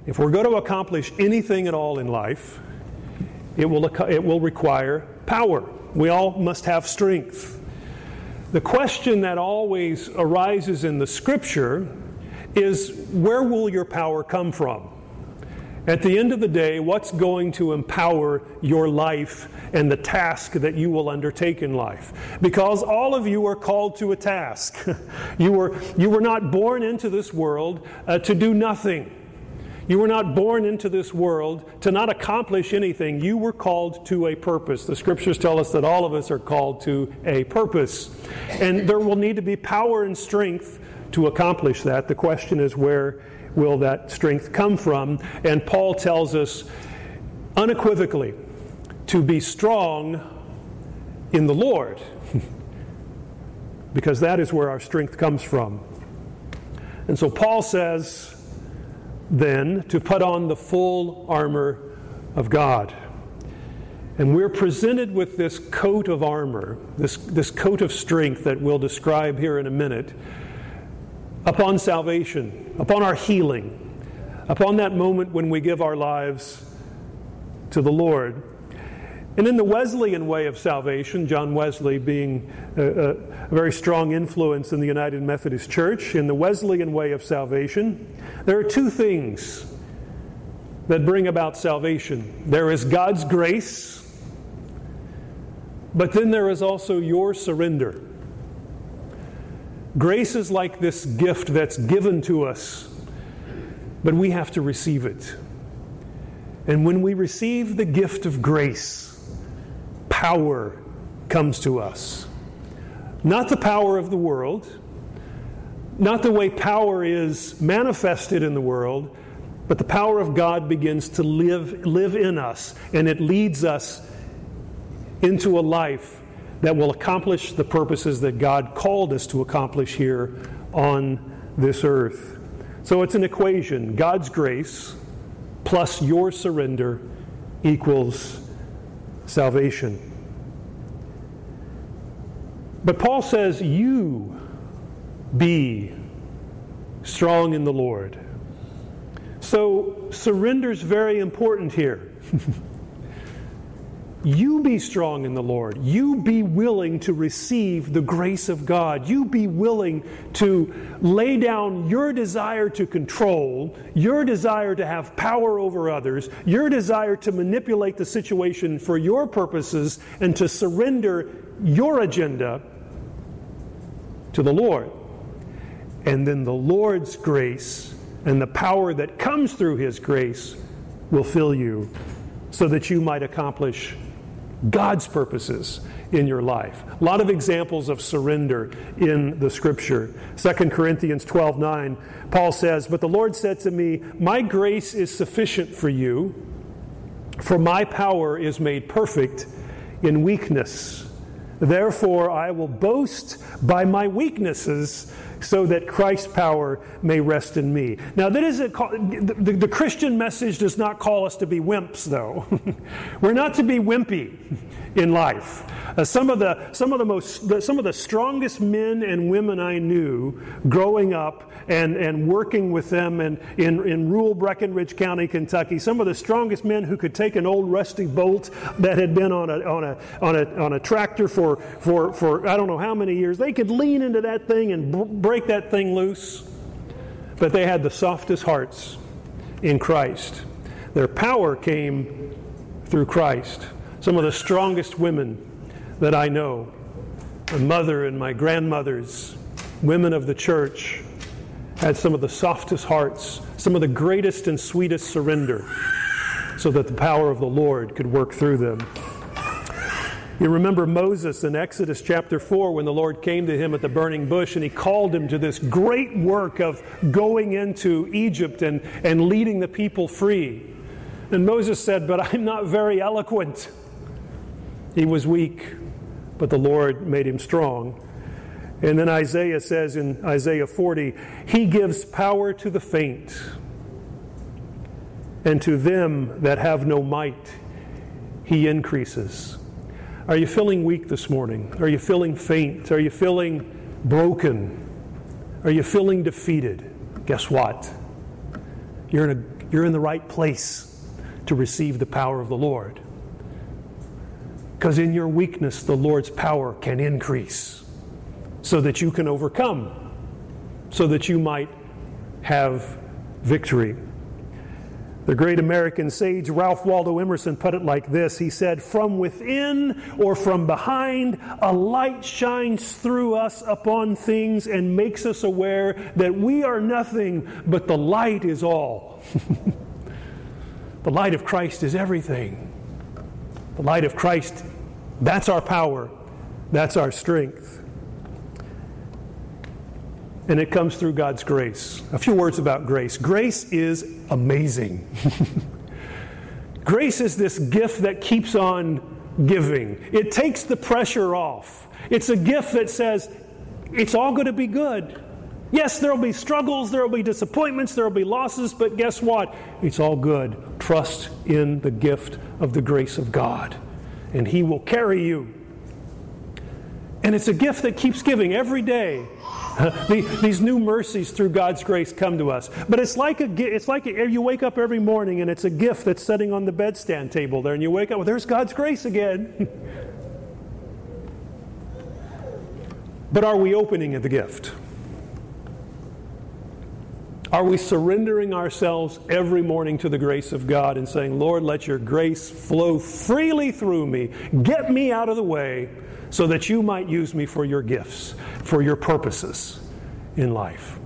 If we're going to accomplish anything at all in life, it will require power. We all must have strength. The question that always arises in the Scripture is, where will your power come from? At the end of the day, what's going to empower your life and the task that you will undertake in life? Because all of you are called to a task. You were not born into this world to do nothing. You were not born into this world to not accomplish anything. You were called to a purpose. The Scriptures tell us that all of us are called to a purpose. And there will need to be power and strength to accomplish that. The question is, where will that strength come from? And Paul tells us unequivocally to be strong in the Lord, because that is where our strength comes from. And so Paul says then to put on the full armor of God. And we're presented with this coat of armor, this coat of strength that we'll describe here in a minute, upon salvation, upon our healing, upon that moment when we give our lives to the Lord. And in the Wesleyan way of salvation, John Wesley being a very strong influence in the United Methodist Church, in the Wesleyan way of salvation, there are two things that bring about salvation. There is God's grace, but then there is also your surrender. Grace is like this gift that's given to us, but we have to receive it. And when we receive the gift of grace, power comes to us. Not the power of the world, not the way power is manifested in the world, but the power of God begins to live in us, and it leads us into a life that will accomplish the purposes that God called us to accomplish here on this earth. So it's an equation. God's grace plus your surrender equals salvation. But Paul says, you be strong in the Lord. So surrender's very important here. You be strong in the Lord. You be willing to receive the grace of God. You be willing to lay down your desire to control, your desire to have power over others, your desire to manipulate the situation for your purposes, and to surrender your agenda to the Lord. And then the Lord's grace and the power that comes through His grace will fill you so that you might accomplish God's purposes in your life. A lot of examples of surrender in the Scripture. 2 Corinthians 12:9, Paul says, "But the Lord said to me, my grace is sufficient for you, for my power is made perfect in weakness. Therefore I will boast by my weaknesses, so that Christ's power may rest in me." Now, that isn't the Christian message does not call us to be wimps, though. We're not to be wimpy in life. Some of the strongest men and women I knew growing up and working with them in rural Breckinridge County, Kentucky, some of the strongest men who could take an old rusty bolt that had been on a tractor for I don't know how many years, they could lean into that thing and break that thing loose. But they had the softest hearts in Christ. Their power came through Christ. Some of the strongest women that I know, my mother and my grandmothers, women of the church, had some of the softest hearts, some of the greatest and sweetest surrender, so that the power of the Lord could work through them. You remember Moses in Exodus chapter 4 when the Lord came to him at the burning bush and He called him to this great work of going into Egypt and leading the people free. And Moses said, "But I'm not very eloquent." He was weak, but the Lord made him strong. And then Isaiah says in Isaiah 40, "He gives power to the faint, and to them that have no might He increases." Are you feeling weak this morning? Are you feeling faint? Are you feeling broken? Are you feeling defeated? Guess what? You're you're in the right place to receive the power of the Lord. Because in your weakness, the Lord's power can increase so that you can overcome, so that you might have victory. The great American sage Ralph Waldo Emerson put it like this. He said, "From within or from behind, a light shines through us upon things and makes us aware that we are nothing, but the light is all." The light of Christ is everything. The light of Christ, that's our power. That's our strength. And it comes through God's grace. A few words about grace. Grace is amazing. Grace is this gift that keeps on giving. It takes the pressure off. It's a gift that says, it's all going to be good. Yes, there will be struggles, there will be disappointments, there will be losses, but guess what? It's all good. Trust in the gift of the grace of God, and He will carry you. And it's a gift that keeps giving every day. These new mercies through God's grace come to us. But it's like you wake up every morning and it's a gift that's sitting on the bedstand table there, and you wake up, well, there's God's grace again. But are we opening the gift? Are we surrendering ourselves every morning to the grace of God and saying, Lord, let your grace flow freely through me. Get me out of the way so that you might use me for your gifts, for your purposes in life.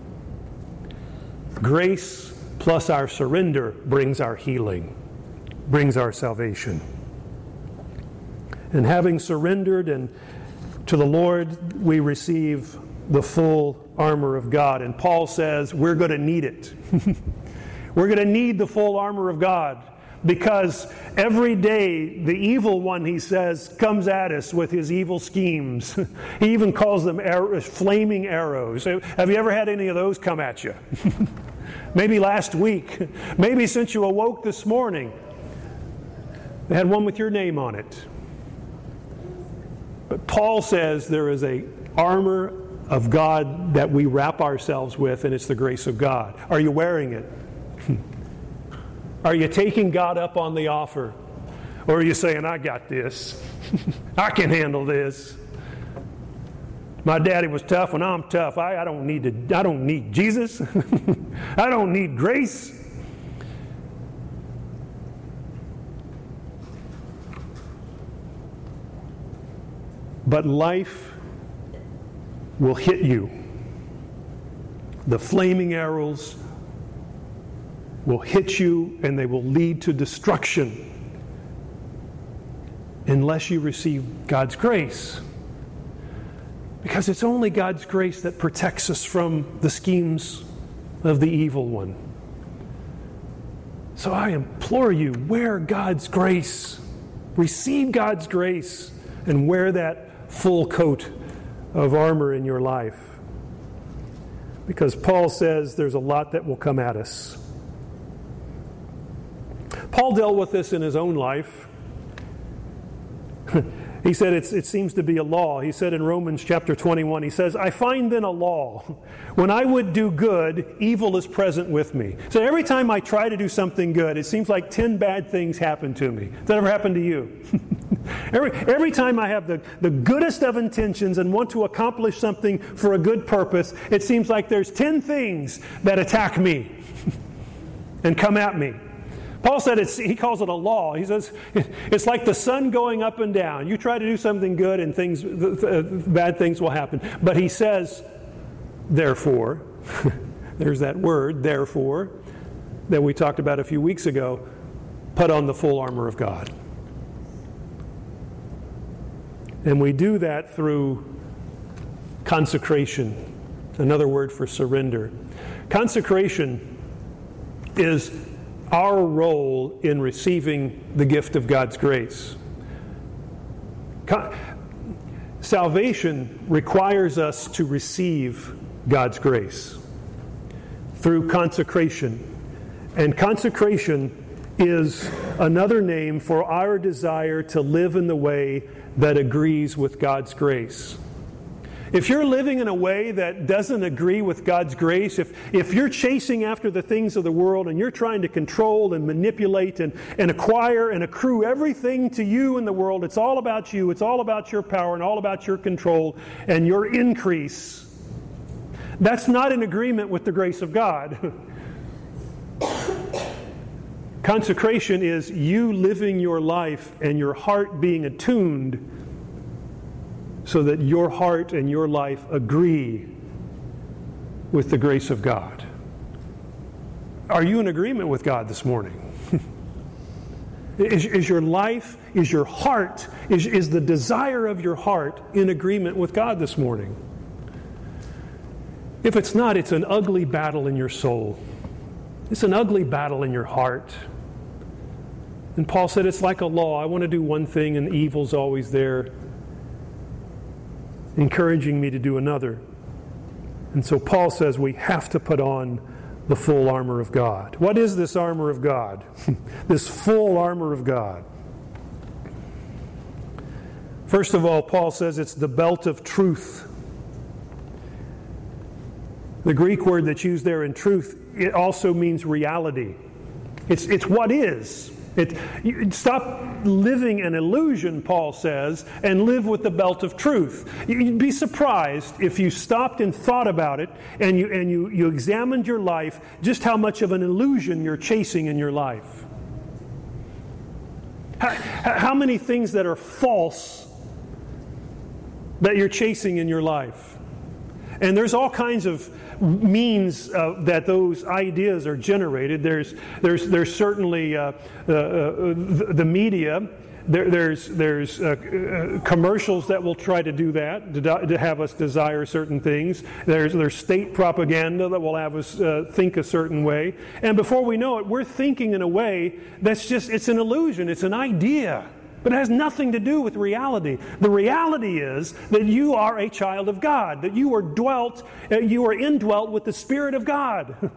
Grace plus our surrender brings our healing, brings our salvation. And having surrendered to the Lord, we receive the full armor of God. And Paul says we're going to need it. We're going to need the full armor of God, because every day the evil one, he says, comes at us with his evil schemes. He even calls them flaming arrows. Have you ever had any of those come at you? Maybe last week. Maybe since you awoke this morning. They had one with your name on it. But Paul says there is an armor of God that we wrap ourselves with, and it's the grace of God. Are you wearing it? Are you taking God up on the offer? Or are you saying, I got this. I can handle this. My daddy was tough when I'm tough. I don't need Jesus. I don't need grace. But life will hit you. The flaming arrows will hit you, and they will lead to destruction unless you receive God's grace. Because it's only God's grace that protects us from the schemes of the evil one. So I implore you, wear God's grace. Receive God's grace and wear that full coat of armor in your life. Because Paul says there's a lot that will come at us. Paul dealt with this in his own life. He said it seems to be a law. He said in Romans chapter 21, he says, I find then a law. When I would do good, evil is present with me. So every time I try to do something good, it seems like 10 bad things happen to me. Does that ever happen to you? Every time I have the goodest of intentions and want to accomplish something for a good purpose, it seems like there's 10 things that attack me and come at me. Paul said he calls it a law. He says it's like the sun going up and down. You try to do something good and bad things will happen. But he says, therefore, there's that word, therefore, that we talked about a few weeks ago, put on the full armor of God. And we do that through consecration, another word for surrender. Consecration is our role in receiving the gift of God's grace. Salvation requires us to receive God's grace through consecration. And consecration is another name for our desire to live in the way that agrees with God's grace. If you're living in a way that doesn't agree with God's grace, if you're chasing after the things of the world and you're trying to control and manipulate and acquire and accrue everything to you in the world, it's all about you, it's all about your power and all about your control and your increase, that's not in agreement with the grace of God. Consecration is you living your life and your heart being attuned so that your heart and your life agree with the grace of God. Are you in agreement with God this morning? Is your life, is your heart, is the desire of your heart in agreement with God this morning? If it's not, it's an ugly battle in your soul. It's an ugly battle in your heart. And Paul said it's like a law. I want to do one thing and evil's always there, encouraging me to do another. And so Paul says we have to put on the full armor of God. What is this armor of God? This full armor of God. First of all, Paul says it's the belt of truth. The Greek word that's used there in truth, it also means reality. It's what is. Stop living an illusion, Paul says, and live with the belt of truth. You'd be surprised if you stopped and thought about it and you examined your life, just how much of an illusion you're chasing in your life. How many things that are false that you're chasing in your life? And there's all kinds of means that those ideas are generated. There's certainly the media. There's commercials that will try to do that, to have us desire certain things. There's state propaganda that will have us think a certain way. And before we know it, we're thinking in a way that's it's an illusion. It's an idea. But it has nothing to do with reality. The reality is that you are a child of God, that you are indwelt with the Spirit of God.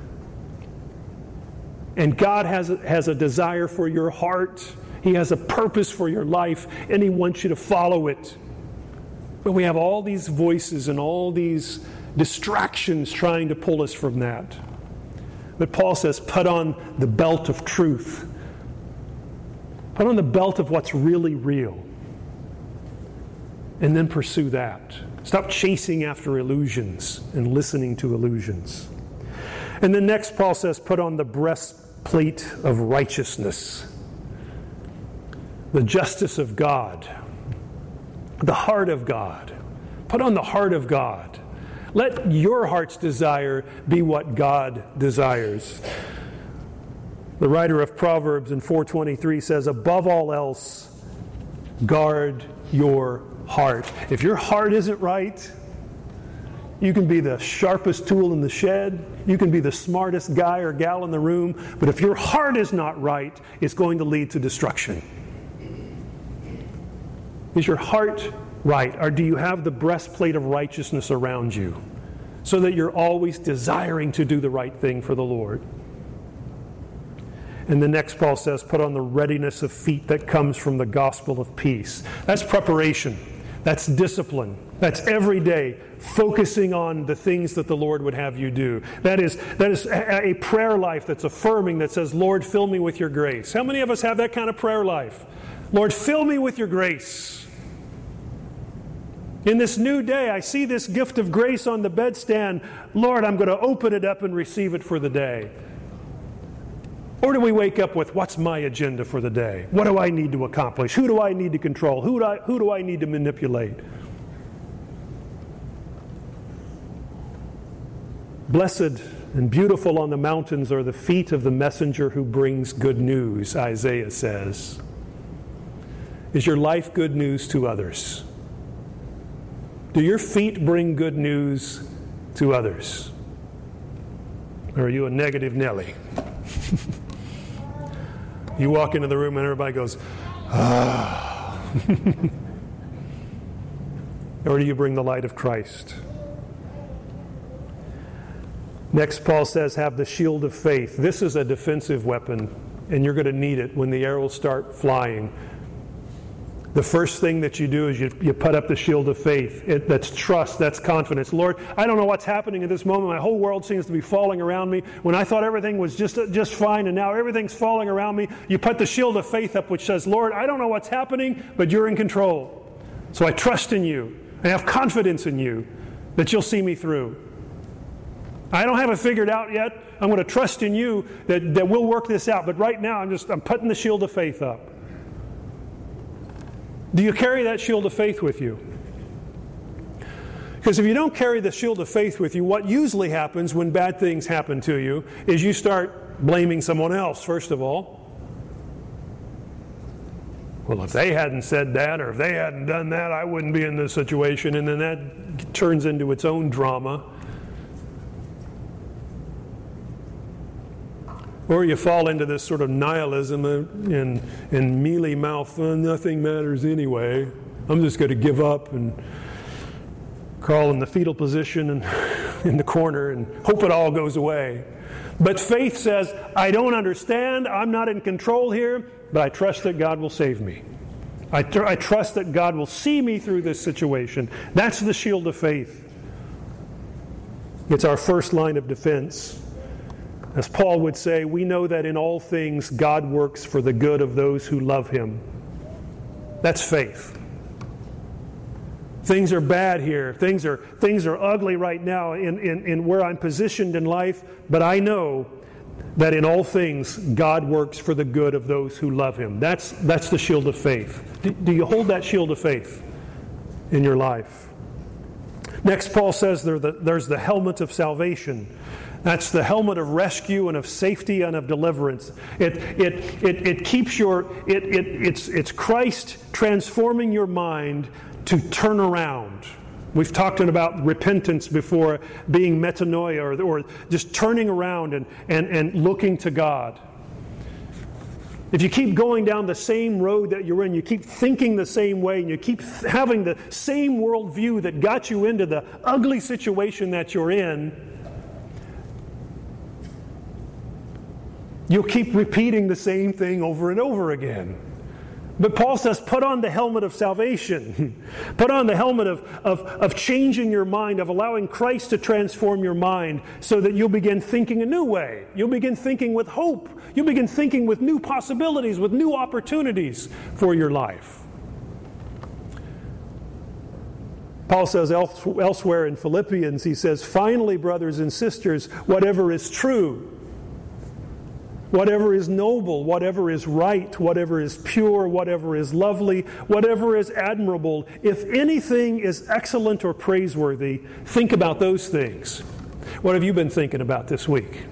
And God has a desire for your heart. He has a purpose for your life, and He wants you to follow it. But we have all these voices and all these distractions trying to pull us from that. But Paul says, put on the belt of truth. Put on the belt of what's really real. And then pursue that. Stop chasing after illusions and listening to illusions. And then next Paul says, put on the breastplate of righteousness. The justice of God. The heart of God. Put on the heart of God. Let your heart's desire be what God desires. The writer of Proverbs in 4:23 says, above all else, guard your heart. If your heart isn't right, you can be the sharpest tool in the shed. You can be the smartest guy or gal in the room. But if your heart is not right, it's going to lead to destruction. Is your heart right? Or do you have the breastplate of righteousness around you so that you're always desiring to do the right thing for the Lord? And the next Paul says, put on the readiness of feet that comes from the gospel of peace. That's preparation. That's discipline. That's every day focusing on the things that the Lord would have you do. That is a prayer life that's affirming, that says, Lord, fill me with your grace. How many of us have that kind of prayer life? Lord, fill me with your grace. In this new day, I see this gift of grace on the bedstand. Lord, I'm going to open it up and receive it for the day. Or do we wake up with, what's my agenda for the day? What do I need to accomplish? Who do I need to control? Who do I need to manipulate? Blessed and beautiful on the mountains are the feet of the messenger who brings good news, Isaiah says. Is your life good news to others? Do your feet bring good news to others? Or are you a negative Nelly? You walk into the room and everybody goes, ah. Or do you bring the light of Christ? Next, Paul says, have the shield of faith. This is a defensive weapon, and you're going to need it when the arrows start flying. the first thing that you do is you put up the shield of faith. That's trust, that's confidence. Lord, I don't know what's happening at this moment. My whole world seems to be falling around me. When I thought everything was just fine, and now everything's falling around me, you put the shield of faith up, which says, Lord, I don't know what's happening, but you're in control. So I trust in you. I have confidence in you that you'll see me through. I don't have it figured out yet. I'm going to trust in you that we'll work this out. But right now, I'm putting the shield of faith up. Do you carry that shield of faith with you? Because if you don't carry the shield of faith with you, what usually happens when bad things happen to you is you start blaming someone else, first of all. Well, if they hadn't said that, or if they hadn't done that, I wouldn't be in this situation. And then that turns into its own drama. Or you fall into this sort of nihilism and mealy mouth, nothing matters anyway. I'm just going to give up and crawl in the fetal position and in the corner and hope it all goes away. But faith says, I don't understand, I'm not in control here, but I trust that God will save me. I trust that God will see me through this situation. That's the shield of faith. It's our first line of defense. As Paul would say, we know that in all things God works for the good of those who love Him. That's faith. Things are bad here. Things are ugly right now in where I'm positioned in life, but I know that in all things God works for the good of those who love Him. That's the shield of faith. Do you hold that shield of faith in your life? Next, Paul says there's the helmet of salvation. That's the helmet of rescue and of safety and of deliverance. It keeps it's Christ transforming your mind to turn around. We've talked about repentance before, being metanoia, or just turning around and looking to God. If you keep going down the same road that you're in, you keep thinking the same way, and you keep having the same worldview that got you into the ugly situation that you're in, you'll keep repeating the same thing over and over again. But Paul says, put on the helmet of salvation. Put on the helmet of changing your mind, of allowing Christ to transform your mind so that you'll begin thinking a new way. You'll begin thinking with hope. You'll begin thinking with new possibilities, with new opportunities for your life. Paul says elsewhere in Philippians, he says, finally, brothers and sisters, whatever is true, whatever is noble, whatever is right, whatever is pure, whatever is lovely, whatever is admirable, if anything is excellent or praiseworthy, think about those things. What have you been thinking about this week?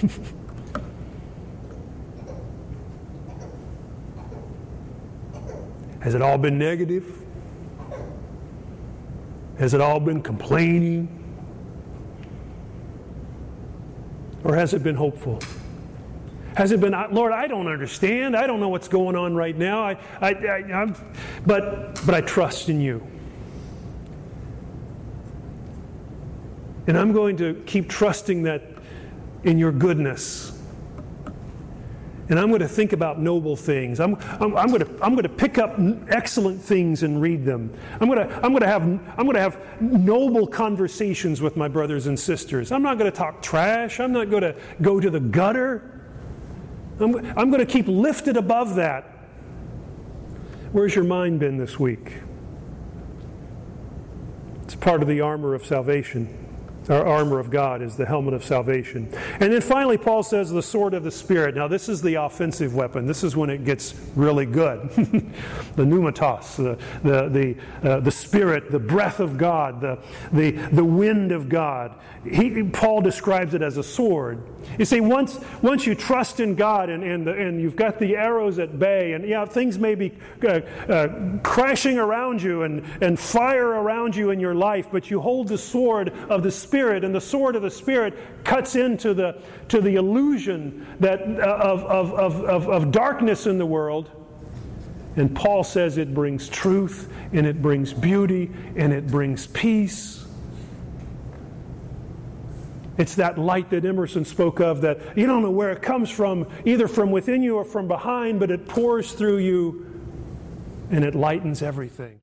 Has it all been negative? Has it all been complaining? Or has it been hopeful? Has it been, Lord, I don't understand. I don't know what's going on right now. But I trust in you. And I'm going to keep trusting that in your goodness. And I'm going to think about noble things. I'm going to pick up excellent things and read them. I'm going to have noble conversations with my brothers and sisters. I'm not going to talk trash. I'm not going to go to the gutter. I'm going to keep lifted above that. Where's your mind been this week? It's part of the armor of salvation. Our armor of God is the helmet of salvation. And then finally, Paul says the sword of the Spirit. Now, this is the offensive weapon. This is when it gets really good. The pneumatos, the Spirit, the breath of God, the wind of God. Paul describes it as a sword. You see, once you trust in God and you've got the arrows at bay, and things may be crashing around you and fire around you in your life, but you hold the sword of the Spirit, and the sword of the Spirit cuts into the illusion that of darkness in the world. And Paul says it brings truth, and it brings beauty, and it brings peace. It's that light that Emerson spoke of, that you don't know where it comes from, either from within you or from behind, but it pours through you and it lightens everything.